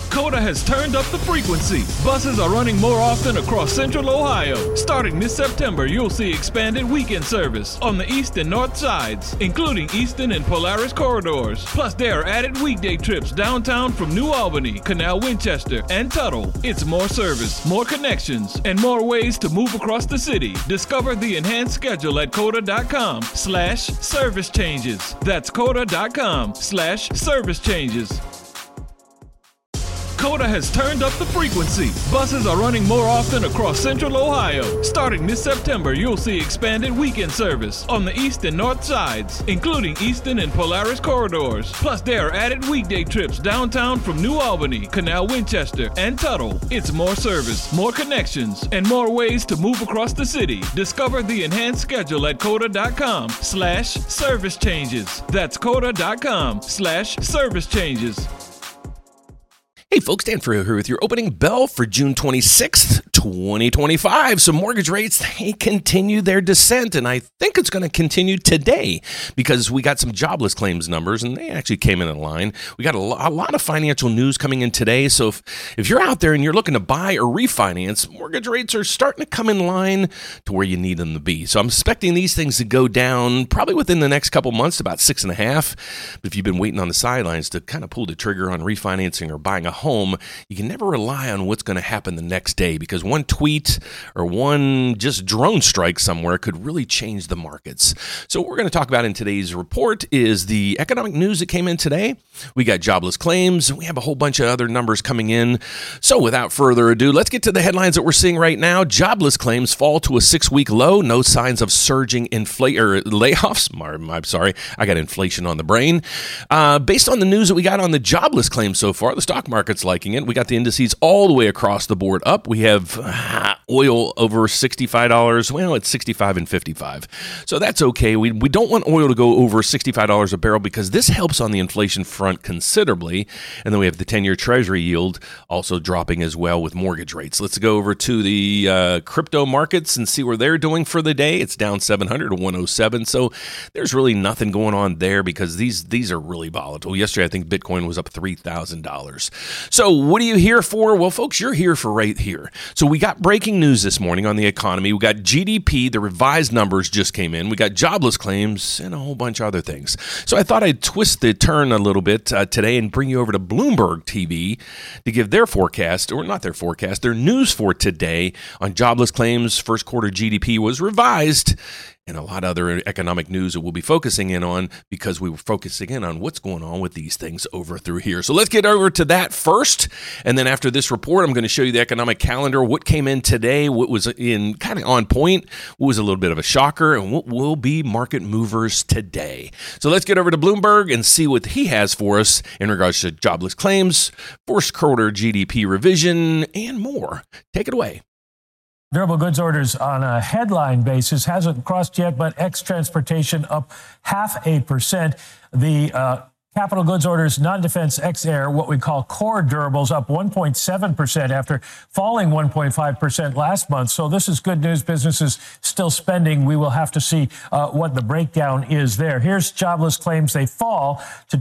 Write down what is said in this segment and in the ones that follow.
Coda has turned up the frequency. Buses are running more often across Central Ohio. Starting this September, you'll see expanded weekend service on the east and north sides, including Easton and Polaris corridors. Plus, there are added weekday trips downtown from New Albany, Canal Winchester, and Tuttle. It's more service, more connections, and more ways to move across the city. Discover the enhanced schedule at coda.com/service changes. That's coda.com/service changes. Coda has turned up the frequency. Buses are running more often across Central Ohio. Starting this September, you'll see expanded weekend service on the east and north sides, including Easton and Polaris corridors. Plus, there are added weekday trips downtown from New Albany, Canal Winchester, and Tuttle. It's more service, more connections, and more ways to move across the city. Discover the enhanced schedule at coda.com/service changes. That's coda.com/service changes. Hey folks, Dan Ferriero here with your opening bell for June 26th, 2025. So mortgage rates, they continue their descent, and I think it's going to continue today because we got some jobless claims numbers, and they actually came in line. We got a lot of financial news coming in today, so if you're out there and you're looking to buy or refinance, mortgage rates are starting to come in line to where you need them to be. So I'm expecting these things to go down probably within the next couple months, about 6.5. But if you've been waiting on the sidelines to kind of pull the trigger on refinancing or buying a home, you can never rely on what's going to happen the next day because one tweet or one just drone strike somewhere could really change the markets. So what we're going to talk about in today's report is the economic news that came in today. We got jobless claims, and we have a whole bunch of other numbers coming in. So without further ado, let's get to the headlines that we're seeing right now. Jobless claims fall to a 6-week low. No signs of surging layoffs. I'm sorry, I got inflation on the brain. Based on the news that we got on the jobless claims so far, the stock market's liking it. We got the indices all the way across the board up. We have oil over $65. Well, it's 65 and 55. So that's okay. We don't want oil to go over $65 a barrel because this helps on the inflation front considerably. And then we have the 10-year Treasury yield also dropping as well with mortgage rates. Let's go over to the crypto markets and see where they're doing for the day. It's down 700 to 107. So there's really nothing going on there because these are really volatile. Yesterday, I think Bitcoin was up $3,000. So what are you here for? Well, folks, you're here for right here. So we got breaking news this morning on the economy. We got GDP, the revised numbers just came in. We got jobless claims and a whole bunch of other things. So I thought I'd twist the turn a little bit today and bring you over to Bloomberg TV to give their forecast, or not their forecast, their news for today on jobless claims. First quarter GDP was revised, and a lot of other economic news that we'll be focusing in on because we were focusing in on what's going on with these things over through here. So let's get over to that first. And then after this report, I'm going to show you the economic calendar, what came in today, what was in kind of on point, what was a little bit of a shocker, and what will be market movers today. So let's get over to Bloomberg and see what he has for us in regards to jobless claims, first quarter GDP revision, and more. Take it away. Durable goods orders on a headline basis hasn't crossed yet, but ex-transportation up 0.5%. The capital goods orders, non-defense ex-air, what we call core durables, up 1.7% after falling 1.5% last month. So this is good news. Businesses still spending. We will have to see what the breakdown is there. Here's jobless claims. They fall to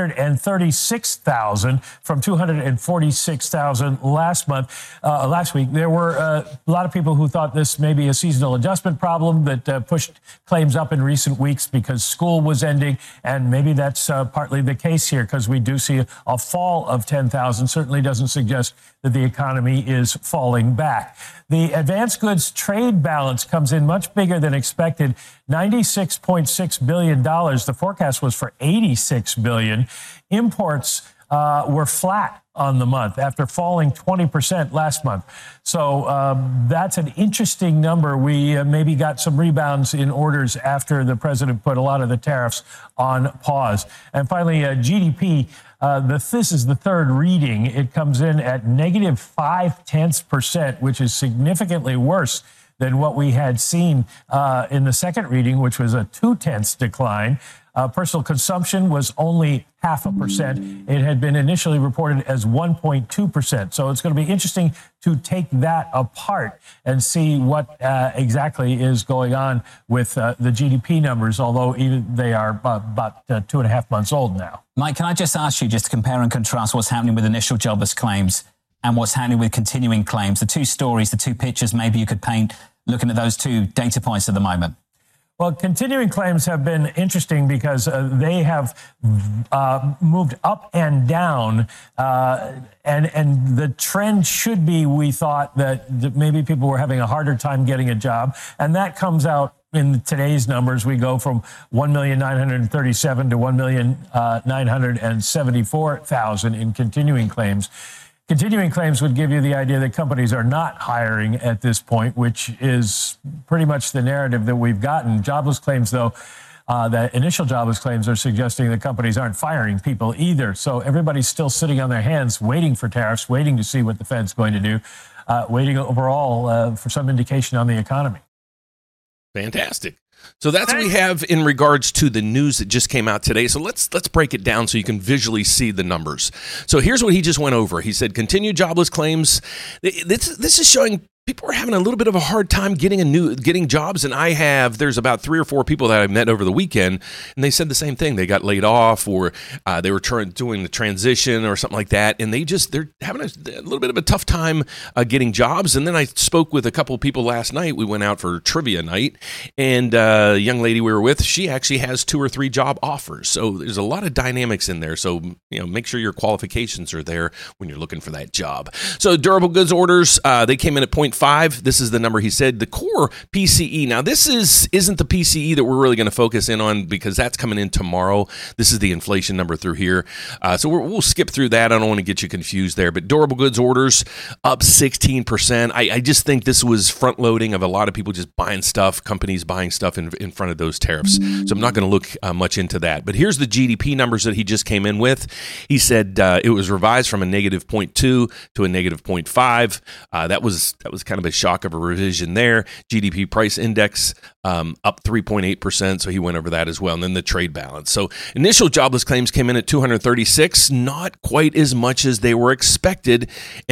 236,000 from 246,000 last week. There were a lot of people who thought this may be a seasonal adjustment problem that pushed claims up in recent weeks because school was ending, and maybe that's partly the case here because we do see a fall of 10,000. Certainly doesn't suggest that the economy is falling back. The advanced goods trade balance comes in much bigger than expected, $96.6 billion. The forecast was for $86 billion. Imports were flat on the month after falling 20% last month. So that's an interesting number. We maybe got some rebounds in orders after the president put a lot of the tariffs on pause. And finally, GDP, this is the third reading. It comes in at negative 0.5%, which is significantly worse than what we had seen in the second reading, which was a 0.2 decline. Personal consumption was only 0.5%. It had been initially reported as 1.2%. So it's going to be interesting to take that apart and see what exactly is going on with the GDP numbers, although even they are about 2.5 months old now. Mike, can I just ask you just to compare and contrast what's happening with initial jobless claims and what's happening with continuing claims? The two stories, the two pictures maybe you could paint looking at those two data points at the moment. Well, continuing claims have been interesting because they have moved up and down, and the trend should be, we thought, that maybe people were having a harder time getting a job, and that comes out in today's numbers. We go from 1,937,000 to 1,974,000 in continuing claims. Continuing claims would give you the idea that companies are not hiring at this point, which is pretty much the narrative that we've gotten. Jobless claims, though, the initial jobless claims are suggesting that companies aren't firing people either. So everybody's still sitting on their hands, waiting for tariffs, waiting to see what the Fed's going to do, waiting overall for some indication on the economy. Fantastic. So that's what we have in regards to the news that just came out today. So let's break it down so you can visually see the numbers. So here's what he just went over. He said continued jobless claims. This is showing people are having a little bit of a hard time getting jobs, and there's about 3 or 4 people that I met over the weekend, and they said the same thing. They got laid off, or they were doing the transition or something like that, and they're having a little bit of a tough time getting jobs. And then I spoke with a couple of people last night. We went out for trivia night, and a young lady we were with, she actually has 2 or 3 job offers. So there's a lot of dynamics in there. So make sure your qualifications are there when you're looking for that job. So durable goods orders, they came in at 0.5. This is the number he said. The core PCE. Now, this isn't the PCE that we're really going to focus in on because that's coming in tomorrow. This is the inflation number through here. So we'll skip through that. I don't want to get you confused there. But durable goods orders up 16%. I just think this was front loading of a lot of people just buying stuff, companies buying stuff in front of those tariffs. So I'm not going to look much into that. But here's the GDP numbers that he just came in with. He said it was revised from a negative 0.2 to a negative 0.5. That was kind of a shock of a revision there. GDP price index up 3.8%, so he went over that as well. And then the trade balance. So initial jobless claims came in at 236, not quite as much as they were expected,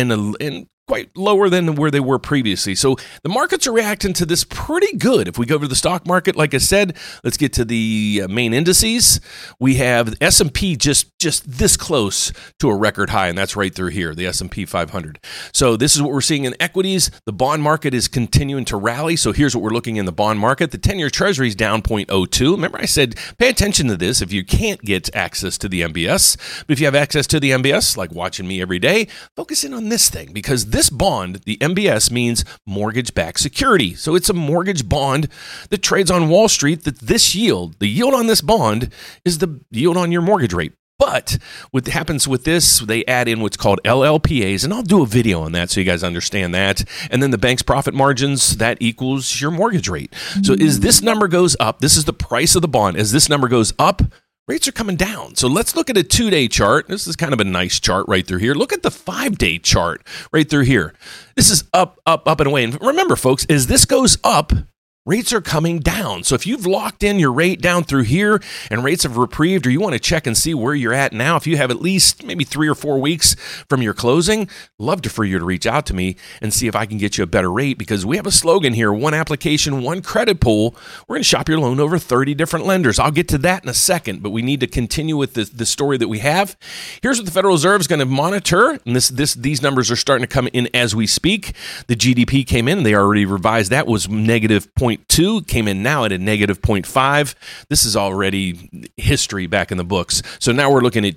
and quite lower than where they were previously. So the markets are reacting to this pretty good. If we go over to the stock market, like I said, let's get to the main indices. We have S&P just this close to a record high, and that's right through here, the S&P 500. So this is what we're seeing in equities. The bond market is continuing to rally. So here's what we're looking in the bond market. The 10-year Treasury is down 0.02. Remember I said pay attention to this if you can't get access to the MBS. But if you have access to the MBS, like watching me every day, focus in on this thing, because this bond, the MBS, means mortgage-backed security. So it's a mortgage bond that trades on Wall Street. That this yield, the yield on this bond, is the yield on your mortgage rate. But what happens with this, they add in what's called LLPAs, and I'll do a video on that so you guys understand that. And then the bank's profit margins, that equals your mortgage rate. So as this number goes up, this is the price of the bond. As this number goes up, rates are coming down. So let's look at a 2-day chart. This is kind of a nice chart right through here. Look at the 5-day chart right through here. This is up, up, up and away. And remember, folks, as this goes up, rates are coming down. So if you've locked in your rate down through here and rates have reprieved, or you want to check and see where you're at now, if you have at least maybe 3 or 4 weeks from your closing, love for you to reach out to me and see if I can get you a better rate, because we have a slogan here: one application, one credit pool. We're going to shop your loan over 30 different lenders. I'll get to that in a second, but we need to continue with the story that we have. Here's what the Federal Reserve is going to monitor, and these numbers are starting to come in as we speak. The GDP came in, and they already revised that, was negative 0.2, came in now at a negative 0.5. This is already history back in the books. So now we're looking at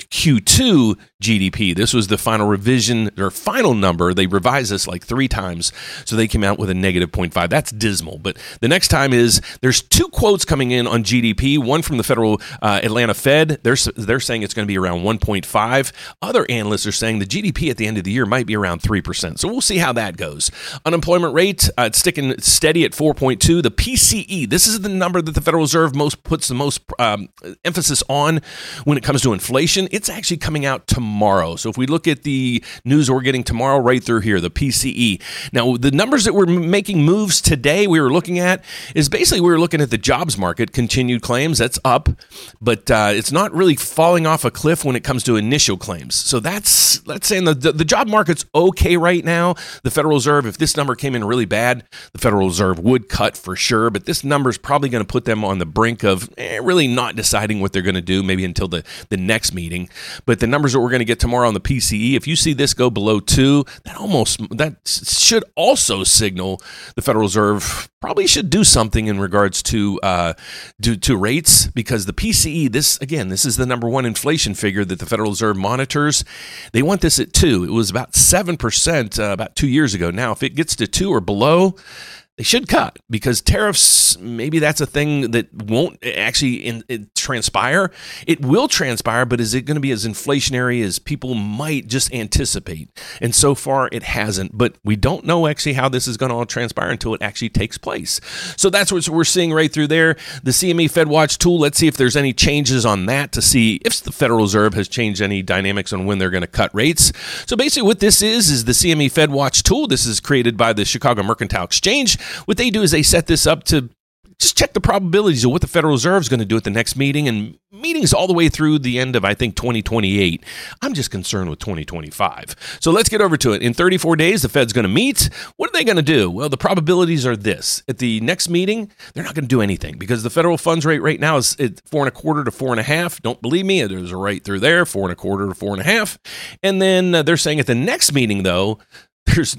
Q2 GDP. This was the final revision, or final number. They revised this like 3 times, so they came out with a negative 0.5. That's dismal. But the next time there's 2 quotes coming in on GDP. One from the Federal Atlanta Fed. They're saying it's going to be around 1.5. Other analysts are saying the GDP at the end of the year might be around 3%. So we'll see how that goes. Unemployment rate, it's sticking steady at 4.2. The the PCE. This is the number that the Federal Reserve puts the most emphasis on when it comes to inflation. It's actually coming out tomorrow. So if we look at the news we're getting tomorrow right through here, the PCE. Now, the numbers that we're making moves today we were looking at is basically we were looking at the jobs market, continued claims, that's up, but it's not really falling off a cliff when it comes to initial claims. So that's saying the job market's okay right now. The Federal Reserve, if this number came in really bad, the Federal Reserve would cut for sure, but this number is probably going to put them on the brink of really not deciding what they're going to do, maybe until the next meeting. But the numbers that we're going to get tomorrow on the PCE, if you see this go below 2, that should also signal the Federal Reserve probably should do something in regards to rates, because the PCE, this is the number one inflation figure that the Federal Reserve monitors. They want this at 2. It was about 7% about 2 years ago. Now, if it gets to 2 or below, they should cut, because tariffs, maybe that's a thing that won't actually transpire. It will transpire, but is it going to be as inflationary as people might just anticipate? And so far, it hasn't. But we don't know actually how this is going to all transpire until it actually takes place. So that's what we're seeing right through there. The CME FedWatch tool, let's see if there's any changes on that to see if the Federal Reserve has changed any dynamics on when they're going to cut rates. So basically what this is the CME FedWatch tool. This is created by the Chicago Mercantile Exchange. What they do is they set this up to just check the probabilities of what the Federal Reserve is going to do at the next meeting, and meetings all the way through the end of, I think, 2028. I'm just concerned with 2025. So let's get over to it. In 34 days, the Fed's going to meet. What are they going to do? Well, the probabilities are this. At the next meeting, they're not going to do anything, because the federal funds rate right now is at 4.25 to 4.5. Don't believe me? There's a right through there, 4.25 to 4.5. And then they're saying at the next meeting, though, there's a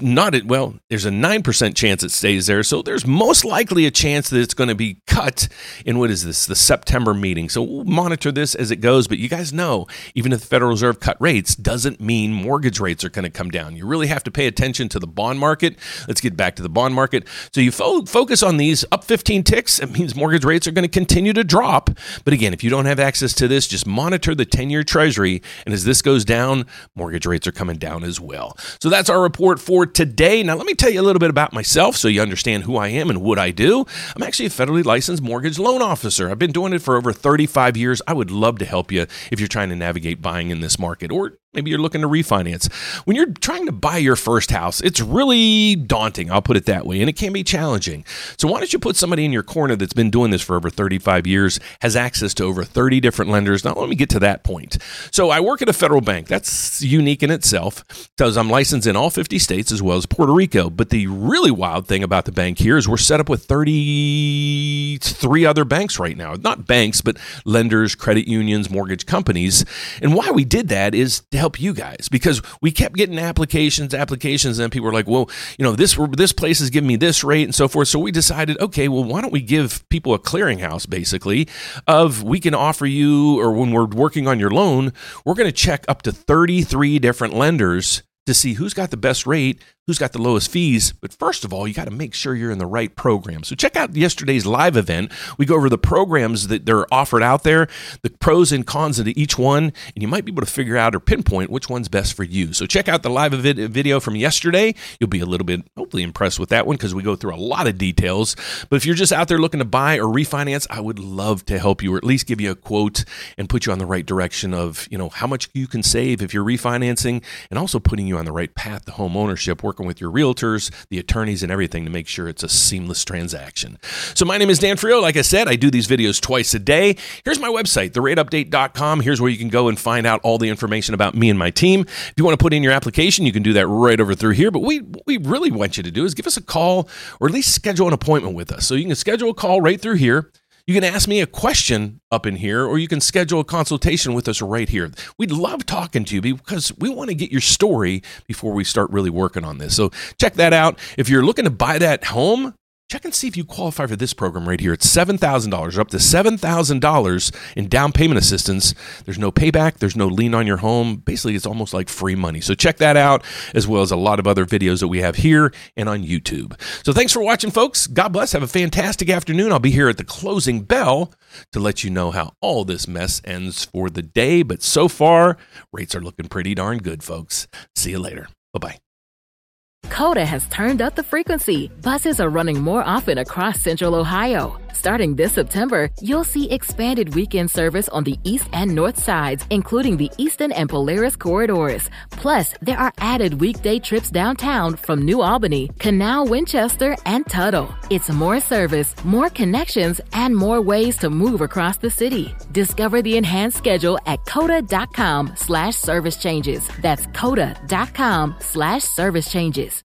9% chance it stays there. So there's most likely a chance that it's going to be cut in, the September meeting. So we'll monitor this as it goes. But you guys know, even if the Federal Reserve cut rates, doesn't mean mortgage rates are going to come down. You really have to pay attention to the bond market. Let's get back to the bond market. So you focus on these up 15 ticks. It means mortgage rates are going to continue to drop. But again, if you don't have access to this, just monitor the 10-year Treasury. And as this goes down, mortgage rates are coming down as well. So that's our report for today. Now, let me tell you a little bit about myself so you understand who I am and what I do. I'm actually a federally licensed mortgage loan officer. I've been doing it for over 35 years. I would love to help you if you're trying to navigate buying in this market, or maybe you're looking to refinance. When you're trying to buy your first house, it's really daunting, I'll put it that way, and it can be challenging. So why don't you put somebody in your corner that's been doing this for over 35 years, has access to over 30 different lenders. Now, let me get to that point. So I work at a federal bank. That's unique in itself, because I'm licensed in all 50 states as well as Puerto Rico. But the really wild thing about the bank here is we're set up with 33 other banks right now. Not banks, but lenders, credit unions, mortgage companies. And why we did that is to help you guys, because we kept getting applications, and people were like, well, this place is giving me this rate and so forth. So we decided, okay, well, why don't we give people a clearinghouse, basically, of we can offer you, or when we're working on your loan, we're going to check up to 33 different lenders to see who's got the best rate, who's got the lowest fees. But first of all, you got to make sure you're in the right program. So check out yesterday's live event. We go over the programs that they're offered out there, the pros and cons of each one, and you might be able to figure out or pinpoint which one's best for you. So check out the live video from yesterday. You'll be a little bit, hopefully, impressed with that one, because we go through a lot of details. But if you're just out there looking to buy or refinance, I would love to help you, or at least give you a quote and put you on the right direction of, how much you can save if you're refinancing, and also putting you on the right path to home ownership, working with your realtors, the attorneys, and everything to make sure it's a seamless transaction. So my name is Dan Frio. Like I said, I do these videos twice a day. Here's my website, therateupdate.com. Here's where you can go and find out all the information about me and my team. If you want to put in your application, you can do that right over through here. But what we really want you to do is give us a call, or at least schedule an appointment with us. So you can schedule a call right through here. You can ask me a question up in here, or you can schedule a consultation with us right here. We'd love talking to you, because we want to get your story before we start really working on this. So check that out. If you're looking to buy that home, check and see if you qualify for this program right here. It's $7,000, up to $7,000 in down payment assistance. There's no payback. There's no lien on your home. Basically, it's almost like free money. So check that out, as well as a lot of other videos that we have here and on YouTube. So thanks for watching, folks. God bless. Have a fantastic afternoon. I'll be here at the closing bell to let you know how all this mess ends for the day. But so far, rates are looking pretty darn good, folks. See you later. Bye-bye. COTA has turned up the frequency. Buses are running more often across Central Ohio. Starting this September, you'll see expanded weekend service on the east and north sides, including the Easton and Polaris corridors. Plus, there are added weekday trips downtown from New Albany, Canal, Winchester, and Tuttle. It's more service, more connections, and more ways to move across the city. Discover the enhanced schedule at COTA.com/service changes. That's COTA.com/service changes.